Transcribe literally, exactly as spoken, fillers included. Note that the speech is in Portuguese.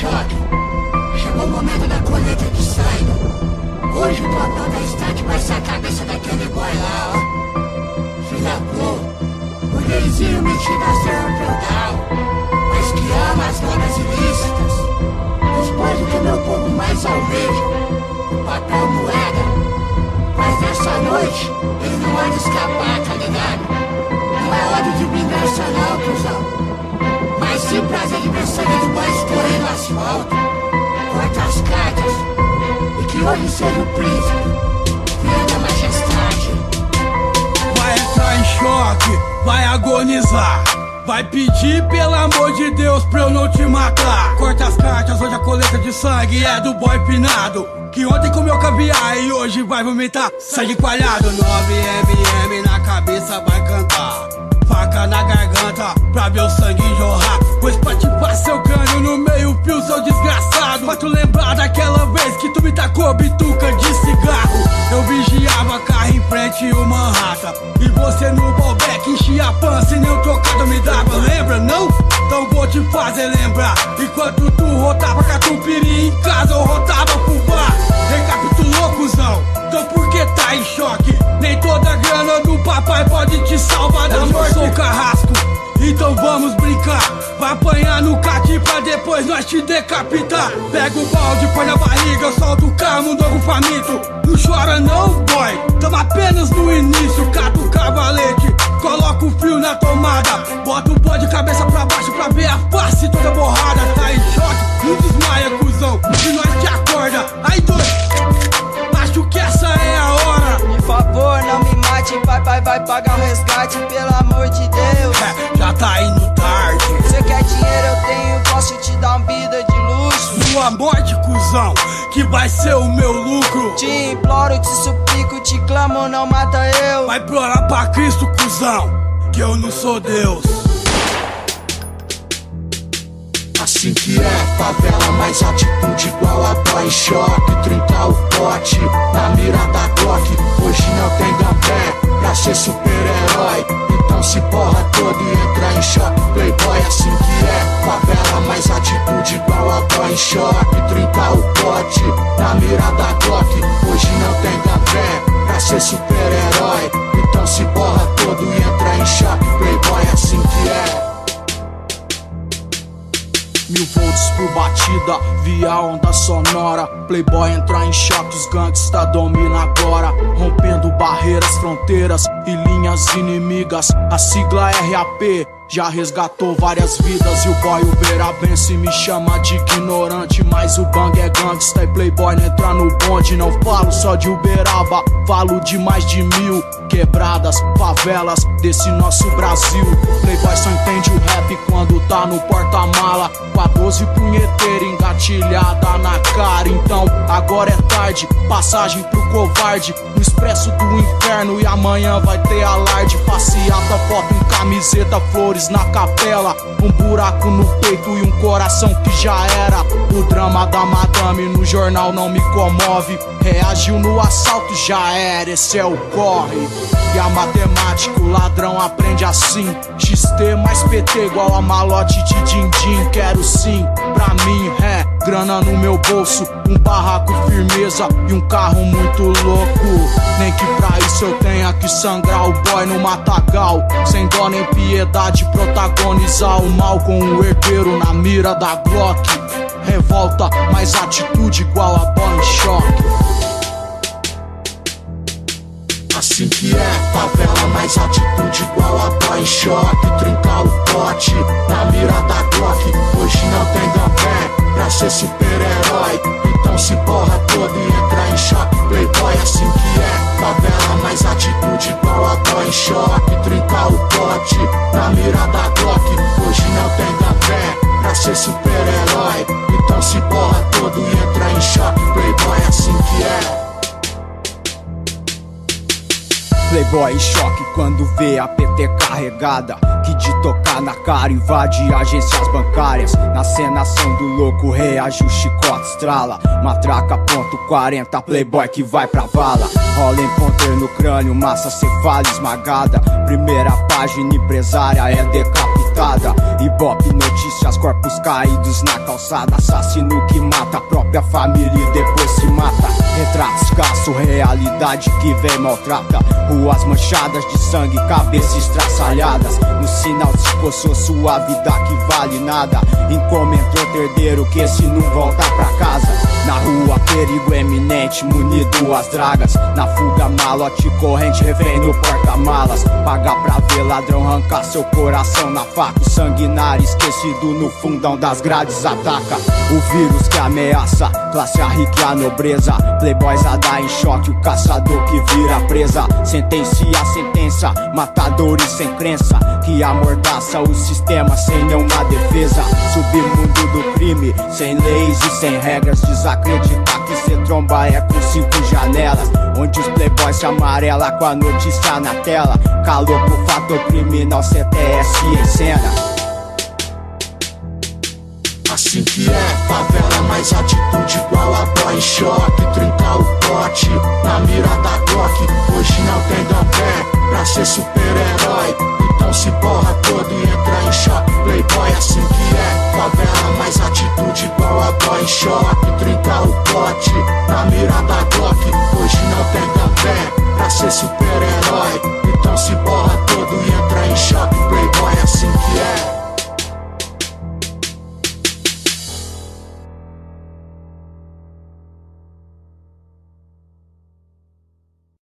choque. Chegou o momento da colheita de sangue. Hoje o plantão da estante vai ser a cabeça daquele boy lá, ó. Filha pô, o gayzinho metido a ser feudal, mas que ama as drogas ilícitas. Responde que meu povo mais almeja o papel moeda. Mas nessa noite ele não vai escapar, tá ligado? Não é ódio de vingança não, cuzão, mas sim prazer de ver sangue de boys correndo no asfalto. Corta as cartas e que hoje seja o príncipe, filho da majestade. Vai entrar em choque, vai agonizar, vai pedir pelo amor de Deus pra eu não te matar. Corta as cartas, hoje a coleta de sangue é do boy pinado, que ontem comeu caviar e hoje vai vomitar sangue coalhado. nove M M na cabeça vai cantar, faca na garganta pra ver o sangue jorrar. Pois pra te passar seu crânio no meio fio, seu desgraçado. Pra tu lembrar daquela vez que tu me tacou bituca de cigarro. Eu vigiava carro em frente o Manhattan e você no ballback enchia a pança e nem um trocado me dava. Lembra não? Então vou te fazer lembrar. Enquanto tu rotava catupiry em casa, eu rotava pro bar. Recapitulou, cuzão? Então por que tá em choque? Nem toda grana do papai pode te salvar da morte. Eu sou carrasco, então vamos brincar. Vai apanhar no caqui pra depois nós te decapitar. Pega o balde, põe na barriga, solta o carro, um novo faminto. Não chora não, boy, tamo apenas no início. Cata o cavalete, coloca o fio na tomada, bota o bode de cabeça pra baixo pra ver a face toda borrada. Tá em choque? Não desmaia, cuzão, que nós te acorda. Aí dois, acho que essa é a hora. Por favor, não me mate, papai vai pagar o resgate, pelo amor de Deus. É, já tá indo tarde. Você quer dinheiro, eu tenho, posso te dar uma vida de luxo. Sua morte, cuzão, que vai ser o meu lucro. Te imploro, te suplico, te clamo, não mata eu. Vai implorar pra Cristo, cuzão, que eu não sou Deus. Assim que é, favela, mais atitude igual a boy em choque. Trincar o pote na mira da Glock. Hoje não tem gambé pra ser super-herói, então se porra toda e entra em choque. Playboy, assim que é, favela, mais atitude igual a boy em choque. Trincar o pote na mira da Glock. Hoje não tem gambé pra ser super-herói, então se porra toda e entra em choque. Playboy, assim que é. Mil volts por batida, via onda sonora. Playboy entra em choque, os gangsta domina agora. Rompendo barreiras, fronteiras e linhas inimigas. A sigla R A P já resgatou várias vidas. E o boy uberabense me chama de ignorante, mas o bang é gangsta e Playboy não entra no bonde. Não falo só de Uberaba, falo de mais de mil quebradas, favelas desse nosso Brasil. Playboy só entende o rap quando tá no porta-mala, com a doze punheteira engatilhada na cara. Então agora é tarde, passagem pro covarde, no expresso do inferno, e amanhã vai ter alarde. Passeata, foto em camiseta, flores na capela, um buraco no peito e um coração que já era. O drama da madame no jornal não me comove, reagiu no assalto, já era, esse é o corre. E a matemática, o ladrão aprende assim, X T mais P T igual a malote de din-din. Quero sim, pra mim, é, grana no meu bolso, um barraco, firmeza e um carro muito louco. Nem que pra isso eu tenha que sangrar o boy no matagal, sem dó nem piedade, protagonizar o mal com o herdeiro na mira da Glock. Revolta, mais atitude igual a boy em choque. Assim que é, favela, mais atitude igual a boy em choque. Trincar o pote na mira da Glock. Hoje não tem gambé pra ser super-herói, então se porra toda e entra em choque. Playboy, assim que é, favela, mais atitude igual a boy em choque. Trincar o pote na mira da Glock. Hoje não tem gambé pra ser super-herói, então se porra toda e entra em choque. Playboy, assim que é. Playboy em choque quando vê a P T carregada, que de tocar na cara invade agências bancárias. Na cenação do louco reage o chicote estrala, matraca ponto quarenta, Playboy que vai pra vala. Rola em ponter no crânio, massa cefala esmagada. Primeira página empresária é decapitação. decapitada. Ibope notícias, corpos caídos na calçada. Assassino que mata a própria família e depois se mata. Retrato escasso, realidade que vem maltrata. Ruas manchadas de sangue, cabeças estraçalhadas. No sinal se escoçou sua vida que vale nada. Encomendou herdeiro que esse não volta pra casa. Na rua perigo eminente, munido as dragas. Na fuga malote corrente, refém no porta-malas. Paga pra ver ladrão arrancar seu coração na faca. O sanguinário esquecido no fundão das grades ataca. O vírus que ameaça, classe a rica e a nobreza. Playboys a dar em choque, o caçador que vira presa. Sentencia a sentença, matadores sem crença, que amordaça o sistema sem nenhuma defesa. Submundo do crime, sem leis e sem regras. Desacreditar que cê tromba é com cinco janelas, onde os playboys se amarela com a notícia na tela. Calou pro fator criminal, C T S em cena. Assim que é, favela mais atitude igual a boy em choque. Trincar o pote na mira da Glock. Hoje não tem dopé pra ser super-herói, então se borra todo e entra em choque. Playboy assim que é, favela mais atitude igual a boy em choque. Trincar o pote na mira da Glock. Hoje não tem dopé pra ser super-herói, então